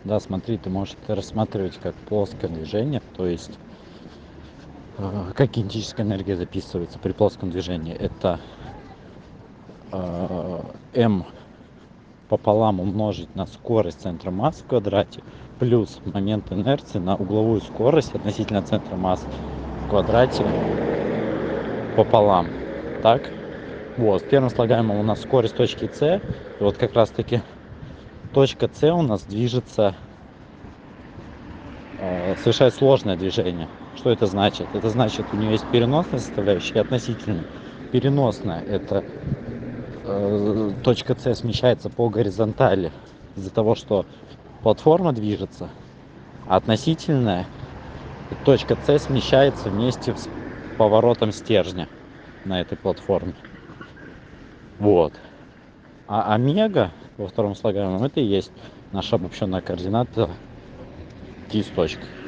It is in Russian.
Да, смотри, ты можешь это рассматривать как плоское движение, то есть как кинетическая энергия записывается при плоском движении. Это m пополам умножить на скорость центра массы в квадрате плюс момент инерции на угловую скорость относительно центра массы в квадрате пополам. Так? Вот, с первым слагаемым у нас скорость точки С. И вот как раз таки точка С у нас движется, совершает сложное движение. Что это значит? Это значит, у нее есть переносная составляющая и относительная. Переносная — это точка С смещается по горизонтали из-за того, что платформа движется, а относительная точка С смещается вместе с поворотом стержня на этой платформе. Вот. А омега во втором слагаемом — это и есть наша обобщенная координата, и с точкой.